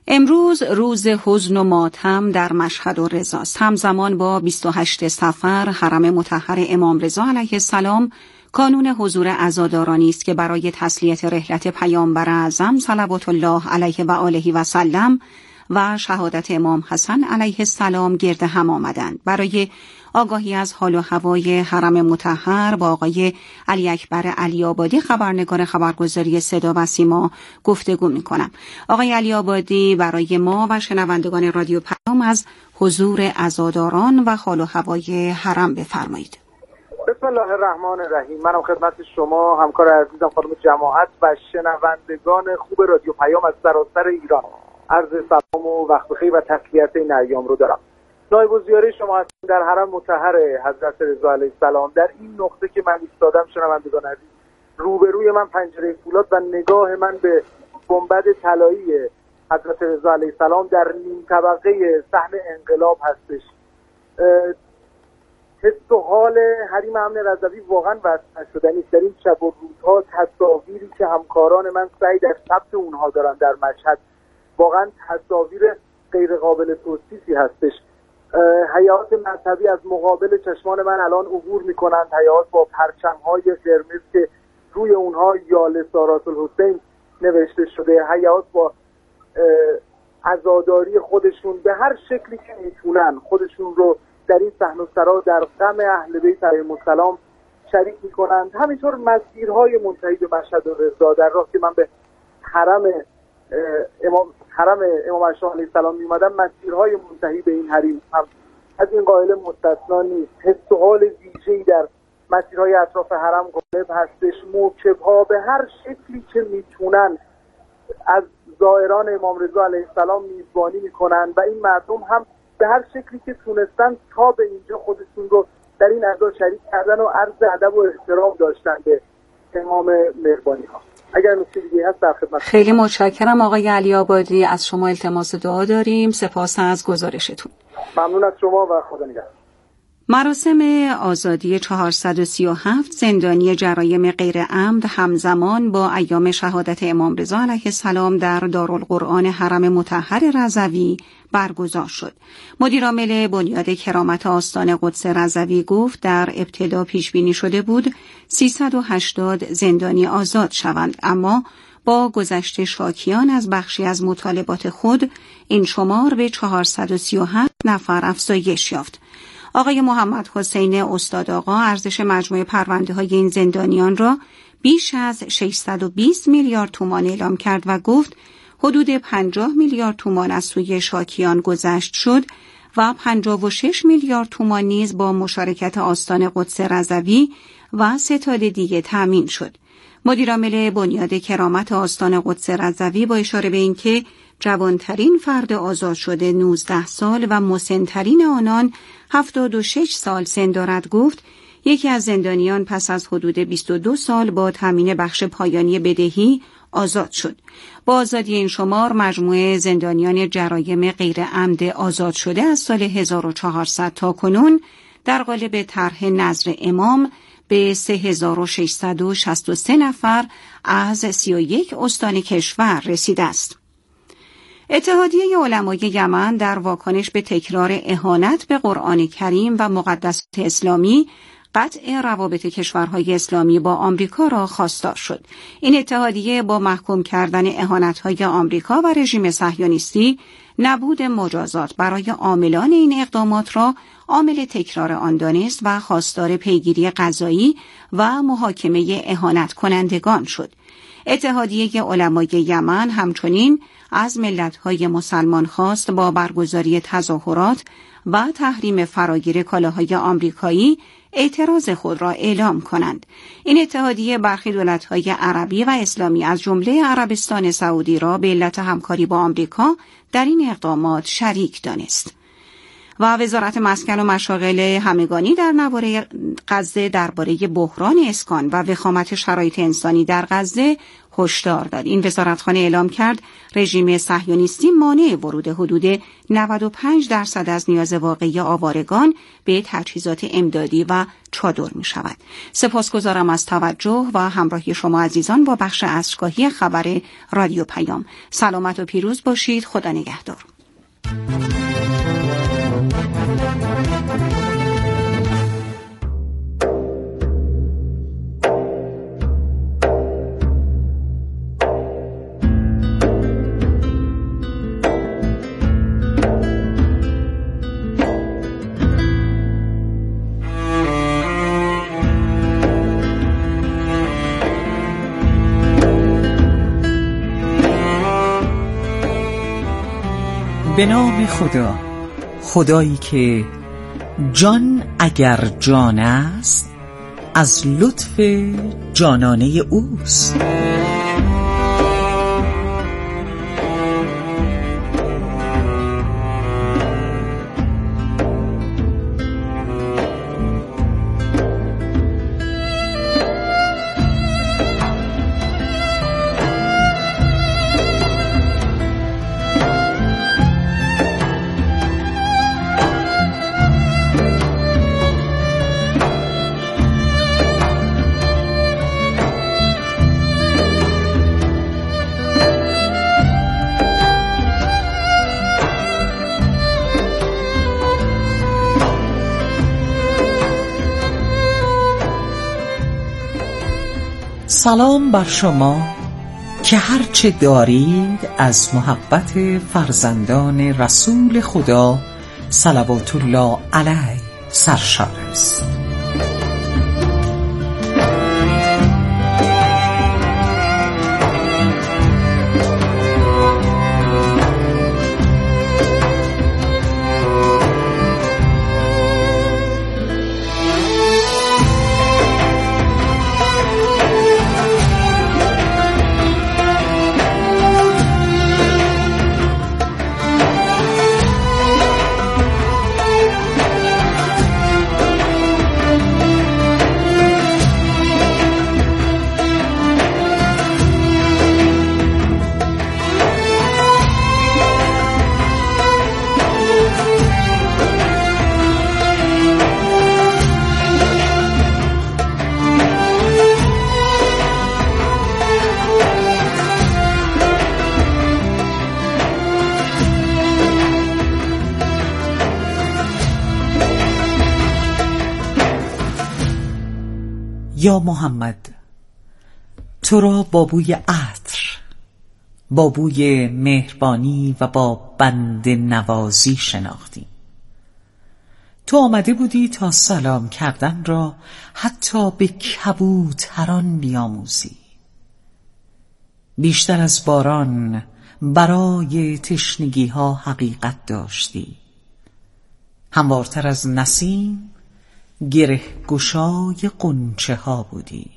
امروز روز حزن و ماتم در مشهد و رضا است. همزمان با 28 صفر حرم مطهر امام رضا علیه السلام کانون حضور عزادارانی است که برای تسلیت رحلت پیامبر اعظم صلوات الله علیه و آله و سلم و شهادت امام حسن علیه السلام گرد هم آمدند. برای آگاهی از حال و هوای حرم مطهر با آقای علی اکبر علی آبادی، خبرنگار خبرگزاری صدا و سیما، گفتگو می‌کنم. آقای علی آبادی برای ما و شنوندگان رادیو پیام از حضور عزاداران و حال و هوای حرم بفرمایید. بسم الله الرحمن الرحیم. منم خدمت شما همکار عزیزم خانم جماعت و شنوندگان خوب رادیو پیام از سراسر ایران عرض سلام و وقت بخیر و تسلیت این ایام رو دارم. نایب الزیاره شما هستیم در حرم مطهر حضرت رضا علیه السلام. در این نقطه که من ایستادم شنوندگان عزیز، روبروی من پنجره فولاد و نگاه من به گنبد طلایی حضرت رضا علیه السلام در نیم طبقه صحن انقلاب هستش. حس و حال حریم امن رضوی واقعا وصف نشدنی است. در این شب و روزها تصاویری که همکاران من سعی در ثبت اونها دارن در مشهد واقعا تصاویر غیر قابل توصیفی هستش. هیئات مذهبی از مقابل چشمان من الان عبور میکنند، هیئات با پرچم‌های قرمز که روی اونها یا لسارات الحسین نوشته شده، هیئات با عزاداری خودشون به هر شکلی که میتونن خودشون رو در این صحن و سرا در غم اهل بیت علیهم السلام شریک میکنند. همینطور مسیرهای منتهی به مشهد و رضا در راه که من به حرم امام علیه السلام میومدم، مسیرهای منتهی به این حریم هم از این قائل مستثنا نیست. حس و حال ویژه‌ای در مسیرهای اطراف حرم غالب هستش. موکب‌ها به هر شکلی که میتونن از زائران امام رضا علیه السلام میزبانی میکنن و این مردم هم به هر شکلی که تونستن تا به اینجا خودشون رو در این عزا شریک کردن و عرض ادب و احترام داشتن به امام مهربانی ها. اگر نکته دیگه هست در خدمت. خیلی متشکرم آقای علی آبادی. از شما التماس دعا داریم. سپاس از گزارشتون. ممنون از شما و خدا نگهدار. مراسم آزادی 437 زندانی جرایم غیر عمد همزمان با ایام شهادت امام رضا علیه السلام در دارالقرآن حرم مطهر رضوی برگزار شد. مدیرعامل بنیاد کرامت آستان قدس رضوی گفت در ابتدا پیش بینی شده بود 380 زندانی آزاد شوند، اما با گذشت شاکیان از بخشی از مطالبات خود این شمار به 437 نفر افزایش یافت. آقای محمد حسین استادآقا ارزش مجموع پرونده‌های این زندانیان را بیش از 620 میلیارد تومان اعلام کرد و گفت حدود 50 میلیارد تومان از سوی شاکیان گذشت شد و 56 میلیارد تومان نیز با مشارکت آستان قدس رضوی و ستاد دیگه تامین شد. مدیرعامل بنیاد کرامت آستان قدس رضوی با اشاره به اینکه جوانترین فرد آزاد شده 19 سال و مسن‌ترین آنان 76 سال سن دارد گفت یکی از زندانیان پس از حدود 22 سال با تامین بخش پایانی بدهی آزاد شد. با آزادی این شمار مجموع زندانیان جرایم غیر عمد آزاد شده از سال 1400 تا کنون در قالب طرح نذر امام به 3663 نفر از 31 استان کشور رسیده است. اتحادیه علمای یمن در واکنش به تکرار اهانت به قرآن کریم و مقدسات اسلامی قطع روابط کشورهای اسلامی با آمریکا را خواستار شد. این اتحادیه با محکوم کردن اهانت‌های آمریکا و رژیم صهیونیستی نبود مجازات برای عاملان این اقدامات را عامل تکرار آن دانست و خواستار پیگیری قضایی و محاکمه اهانت کنندگان شد. اتحادیه علمای یمن همچنین از ملت‌های مسلمان خواست با برگزاری تظاهرات و تحریم فراگیر کالاهای آمریکایی اعتراض خود را اعلام کنند. این اتحادیه برخی دولت‌های عربی و اسلامی از جمله عربستان سعودی را به علت همکاری با آمریکا در این اقدامات شریک دانست. و وزارت مسکن و مشاغل همگانی در نوار غزه درباره بحران اسکان و وخامت شرایط انسانی در غزه هشدار داد. این وزارتخانه اعلام کرد رژیم صهیونیستی مانع ورود حدود 95% از نیاز واقعی آوارگان به تجهیزات امدادی و چادر می شود. سپاسگزارم از توجه و همراهی شما عزیزان با بخش عصرگاهی خبر رادیو پیام. سلامت و پیروز باشید. خدا نگهدار. به نام خدا، خدایی که جان اگر جان است از لطف جانانه اوست. سلام بر شما که هرچه دارید از محبت فرزندان رسول خدا صلوات الله علیه سرشار است. یا محمد، تو را با بوی عطر، با بوی مهربانی و با بنده نوازی شناختیم. تو آمده بودی تا سلام کردن را حتی به کبوتران بیاموزی. بیشتر از باران برای تشنگی ها حقیقت داشتی. هموارتر از نسیم گره گشای غنچه ها بودی.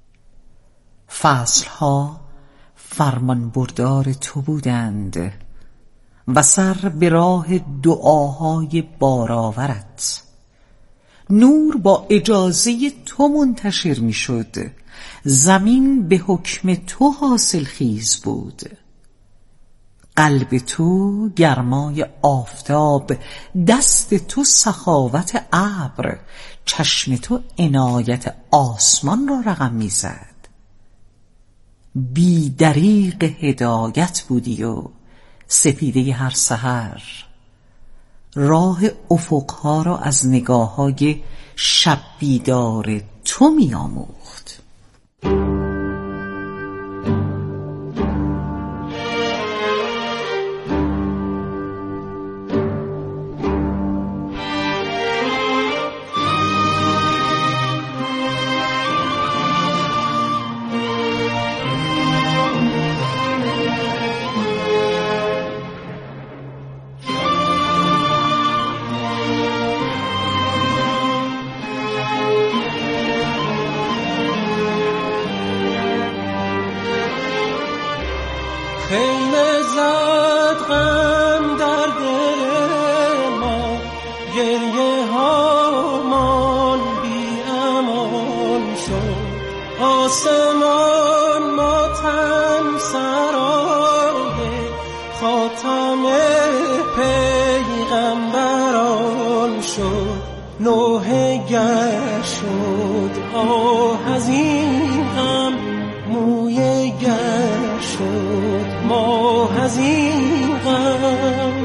فصل ها فرمان بردار تو بودند و سر به راه دعاهای بارآورت. نور با اجازه تو منتشر می شد، زمین به حکم تو حاصل خیز بود. قلب تو گرمای آفتاب، دست تو سخاوت ابر، چشم تو عنایت آسمان را رقم میزد. بی دریغ هدایت بودی و سپیده هر سحر راه افقها را از نگاه‌های شب بیدار تو می‌آموخت. خیمه زد غم در دل ما، گریه هامان بی امان شد. آسمان ماتم خاتم پیغمبران شد، نوحه گر شد آه از این غم، مویه گر شد ماه از این غم.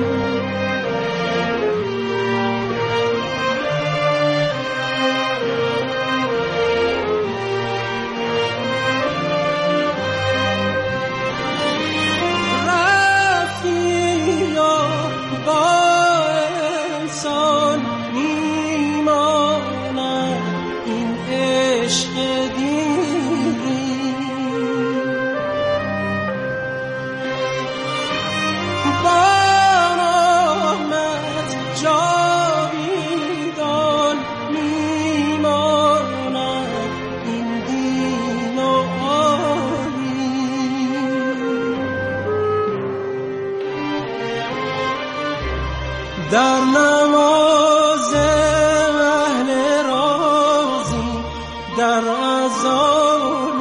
در نماز اهل رازی، در اذان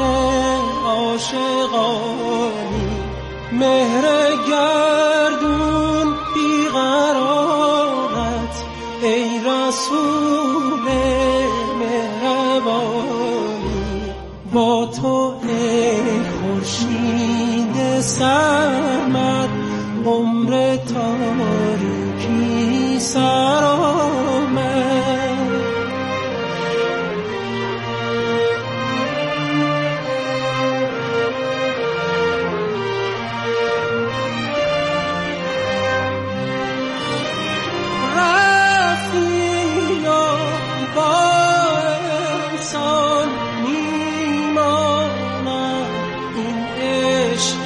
عاشقانی، مهر گردون بیقرارت ای رسول مهربانی. با تو ای خورشید سرمد، عمر تاریکی سر آمد. رفتی یا با انسان میماند این عشق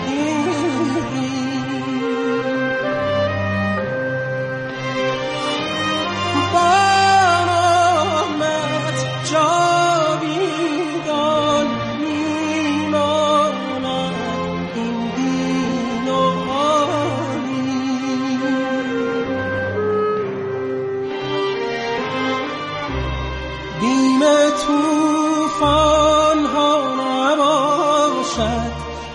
طوفان ها نباشد،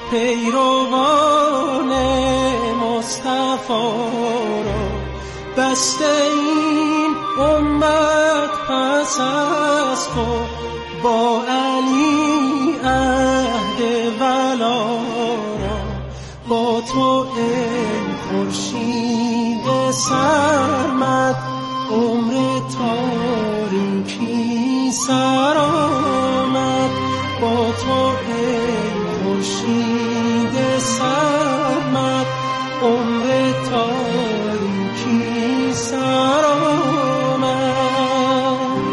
پیروان مصطفی را بسته این امت پس از خود، با علی عهد ولا را. با تو ای خورشید سرمد، عمر تاریکی سر آمد. با تو ای خورشید سرمد، عمر تاریکی سر آمد.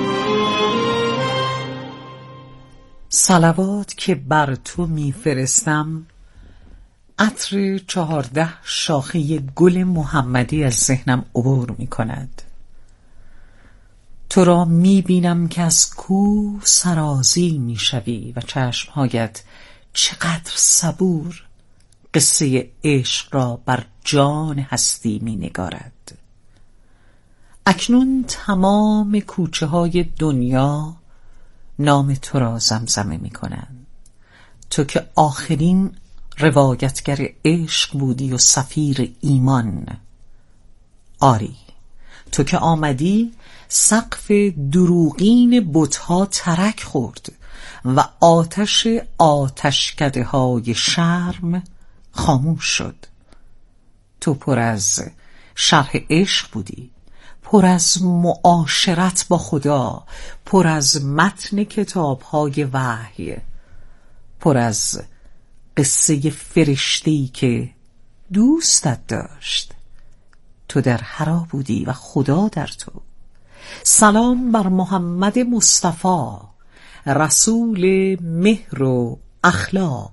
صلوات که بر تو میفرستم، عطر 14 شاخه گل محمدی از ذهنم عبور می کند. تو را می بینم که از کوه سرازی می شوی و چشمهایت چقدر صبور قصه عشق را بر جان هستی می نگارد. اکنون تمام کوچه های دنیا نام تو را زمزمه می کنند. تو که آخرین روایتگر عشق بودی و سفیر ایمان. آری، تو که آمدی سقف دروغین بتها ترک خورد و آتش آتشکده های شرم خاموش شد. تو پر از شرح عشق بودی، پر از معاشرت با خدا، پر از متن کتاب‌های وحی، پر از قصه فرشته‌ای که دوستت داشت. تو در حرا بودی و خدا در تو. سلام بر محمد مصطفی، رسول مهر و اخلاق.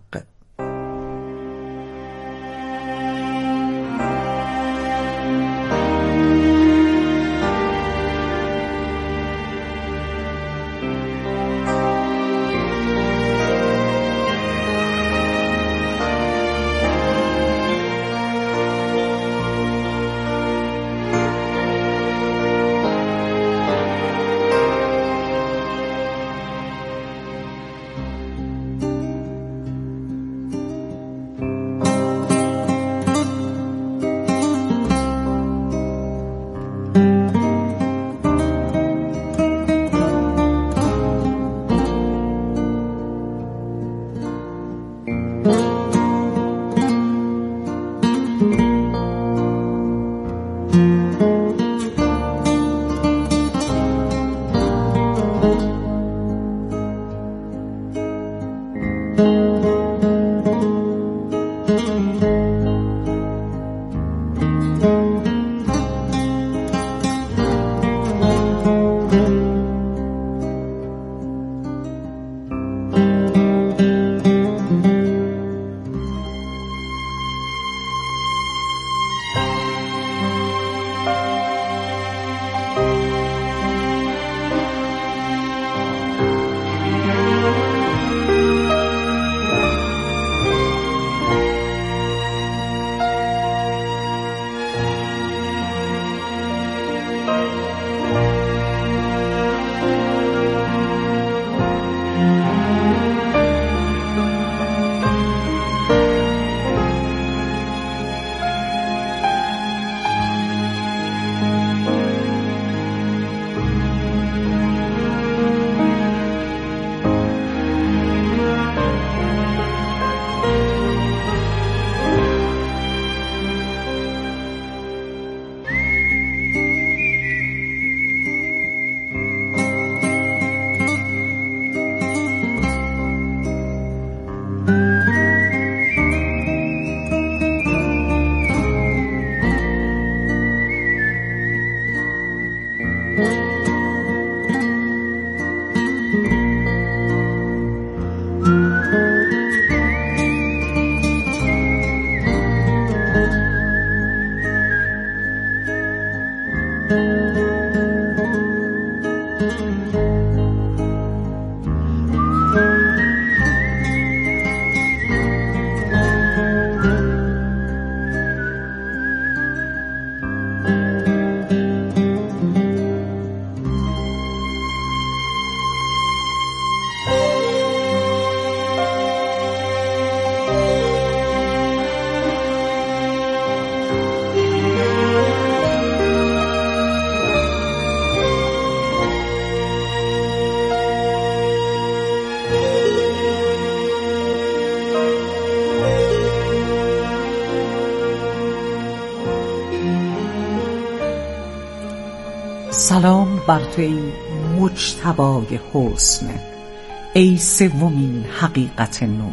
سلام بر تو ای مجتبای حسن، ای سومین حقیقت نور.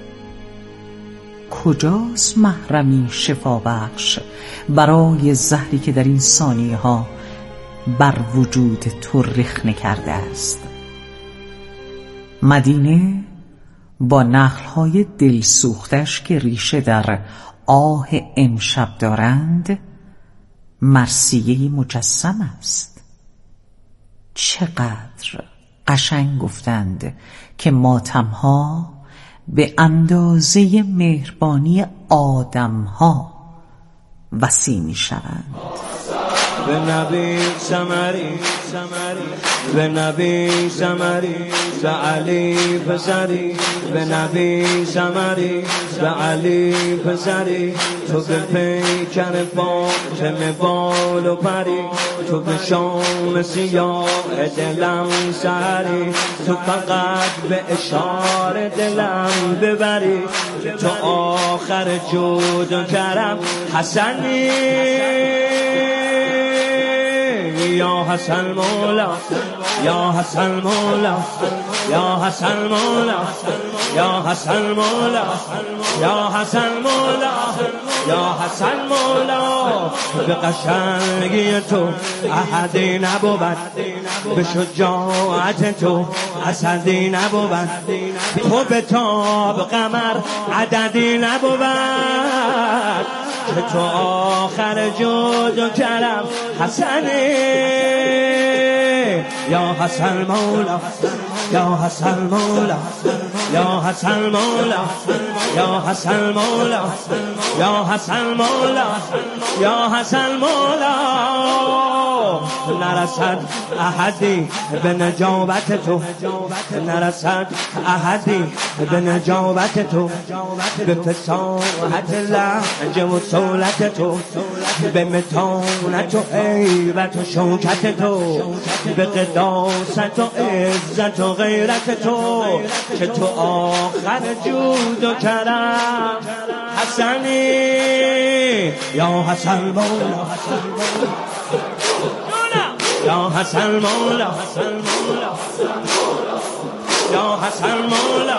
کجاست محرمی شفابخش برای زهری که در این ثانیه ها بر وجود تو رخنه کرده است؟ مدینه با نخل‌های دلسوختش که ریشه در آه امشب دارند مرثیه مجسم است. چقدر قشنگ گفتند که ماتم‌ها به اندازه مهربانی آدم‌ها وسیع می‌شوند. به نبی سمری به نبی سمری به علی پسری، به نبی سمری به علی پسری. تو به پیکر فاطمه بال و پری، تو به شام سیاه دلم سری. تو فقط به اشاره دلم ببری، تو آخر جود و کرم حسنی. یا حسن مولا، یا حسن مولا، یا حسن مولا، یا حسن مولا، یا حسن مولا، یا حسن مولا. به قشنگی تو احدی نبود، به شجاعت تو اسدی نبود. تو به تاب قمر عددی نبود، که تو آخر جود و کرم حسنی. یا حسن مولا، یا حسن مولا، یا حسن مولا، یا حسن مولا، یا حسن مولا، یا حسن مولا. نرسد احدی به نجابت تو، نرسد احدی به نجابت تو، به فصاحت لهج و صولت تو، به متانت و هیبت و شوکت تو، به قداست و عزت و غیرت تو، که تو آخر جود و کرم حسنی. یا حسن مولا، یا حسن مولا، یا حسن مولا.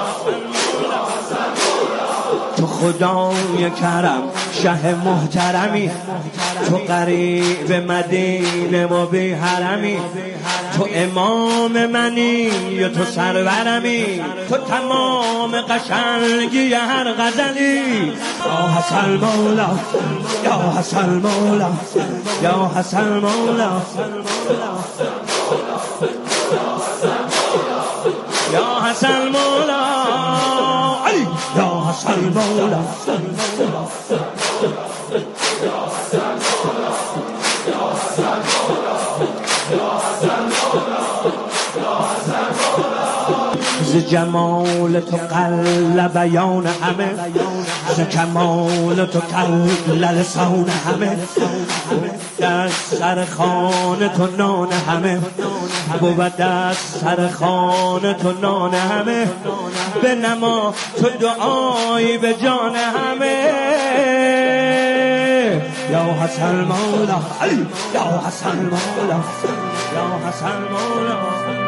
تو خدای کرم شه محترمی، تو قریب مدینه و بی حرمی. تو امام منی و تو سرورمی، تو تمام قشنگی هر غزلی. یا حسن مولا، یا حسن مولا، یا حسن مولا، یا حسن مولا، یا حسن مولا. ز جمال تو قل بیان همه، ز کمال تو قل لسان همه. در سر خانه تو نان همه، بود در سر خانه تو نان همه. به نما تو دعایی به جان همه. یا حسن مولا، یا حسن مولا، یا حسن مولا.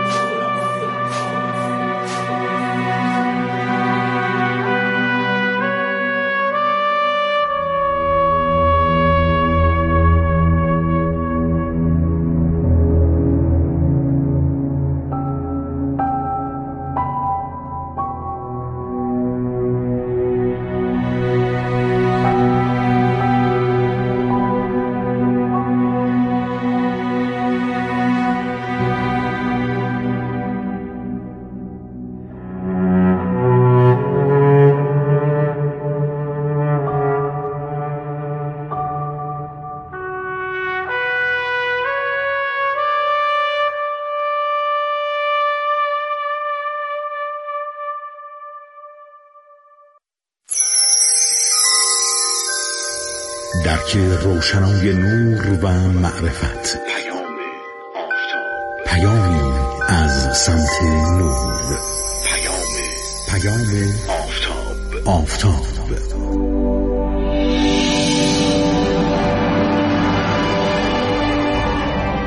درک روشنای نور و معرفت، پیامی از سمت نور، پیام آفتاب.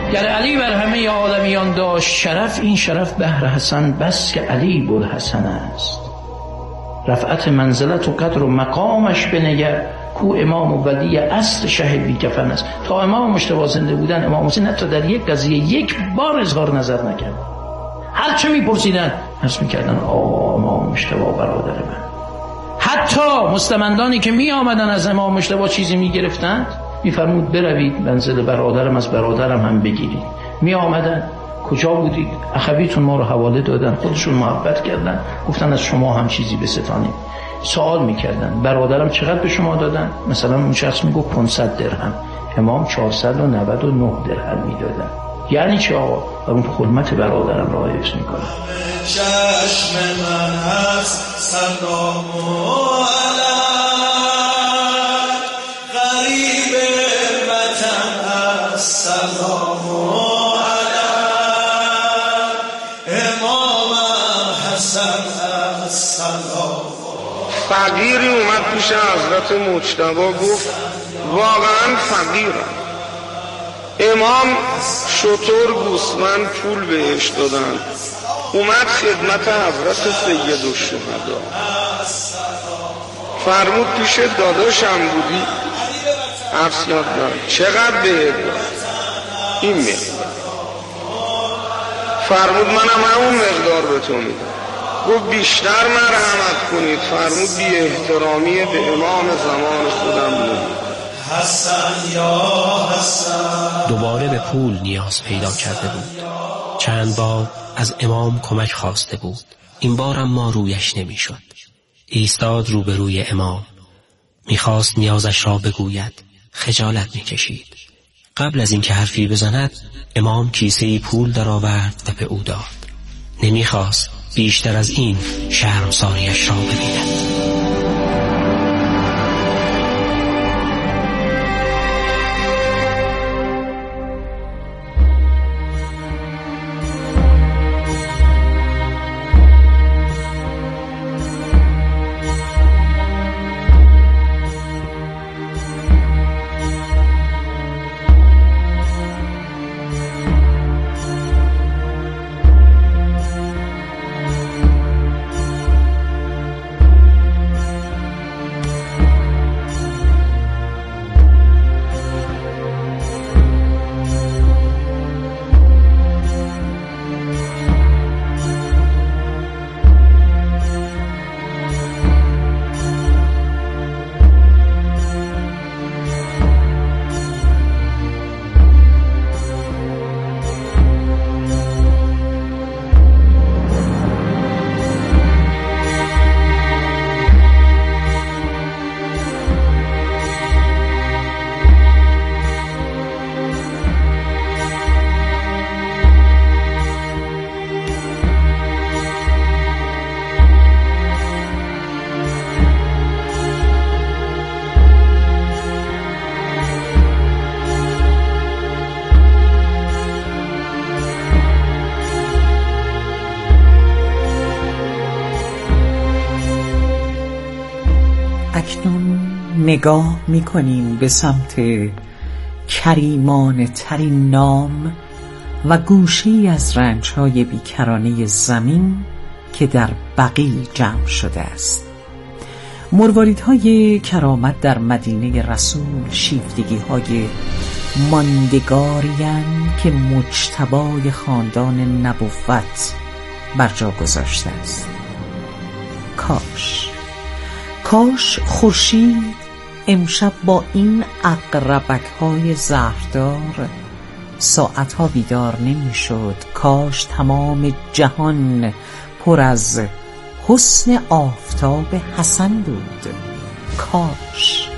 گر علی بر همه آدمیان داشت شرف، این شرف بهر حسن بس که علی بوالحسن است. رفعت منزلت و قدر و مقامش بنگر، کو امام و ولی اصل شه بی کفن است. تا امام مجتبی زنده بودن، امام حسین حتی در یک قضیه یک بار اظهار نظر نکرد. هر چه میپرسیدن عرض میکردن آقا امام مجتبی برادر من. حتی مستمندانی که می آمدن از امام مجتبی چیزی میگرفتند میفرمود بروید منزل برادرم از برادرم هم بگیرید. می آمدن کجا بودید؟ اخویتون ما رو حواله دادن، خودشون محبت کردن، گفتن از شما هم چیزی بستانیم. سوال میکردن برادرم چقدر به شما دادن؟ مثلا اون شخص میگفت 500 درهم، امام 499 درهم میدادن. یعنی چه آقا؟ و اون حرمت برادرم را حفظ میکنه. چشم من هست سلام علیک، غریب وطن هست سلام علیک، امامم حسن هست سلام. فقیری اومد پیش حضرت مجتبی گفت واقعا فقیرم. امام شتر گوسفند پول بهش دادن، اومد خدمت حضرت سید الشهدا، فرمود پیش داداشم بودی؟ عرض یاد دارم. چقدر بهت داد؟ این مقدار. فرمود منم همون مقدار به تو میدم. گفت بیشتر مرحمت کنید. فرمود بی احترامی به امام زمان خودم نمید. حسن یا حسن. دوباره به پول نیاز پیدا کرده بود. چند بار از امام کمک خواسته بود. این بار اما رویش نمیشد. ایستاد روبروی امام. میخواست نیازش را بگوید. خجالت میکشید. قبل از اینکه حرفی بزند امام کیسه پول درآورد و به او داد. نمیخواست بیشتر از این شرمساریش را ببیند. نگاه می‌کنیم به سمت کریمانه ترین نام و گوشه‌ای از رنج‌های بیکرانه زمین که در بقیع جمع شده است. مرواریدهای کرامت در مدینه رسول شیفتگی‌های ماندگاری‌اند که مجتبی خاندان نبوت بر جا گذاشته است. کاش خورشید امشب با این عقربک‌های زهردار ساعتها بیدار نمی‌شد. کاش تمام جهان پر از حسن آفتاب حسن بود. کاش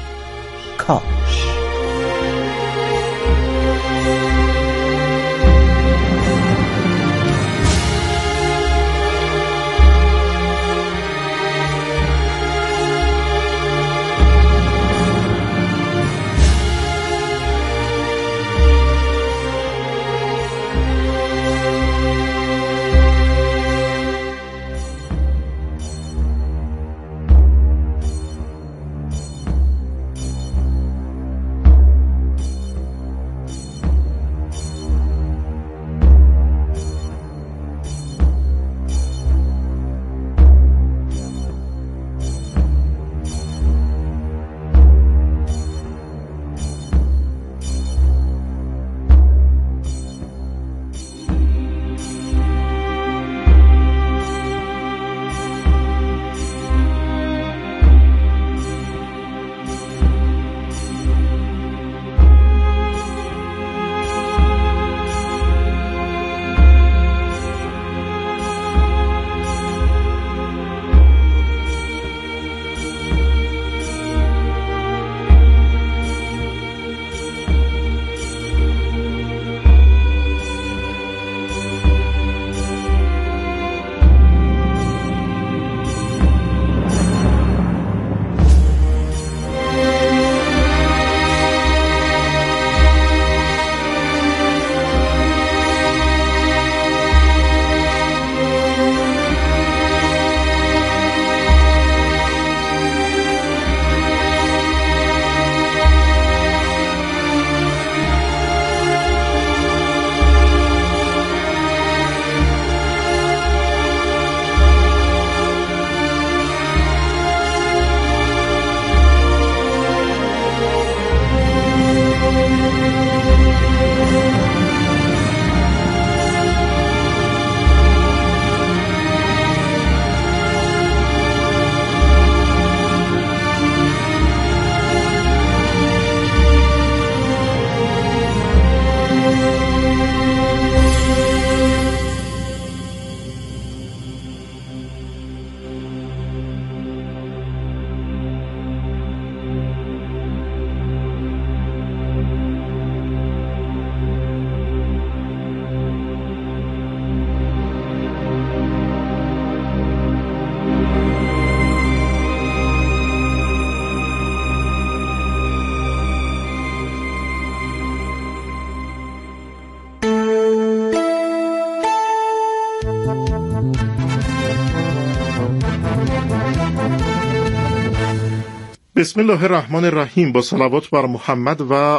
بسم الله الرحمن الرحیم. با صلوات بر محمد و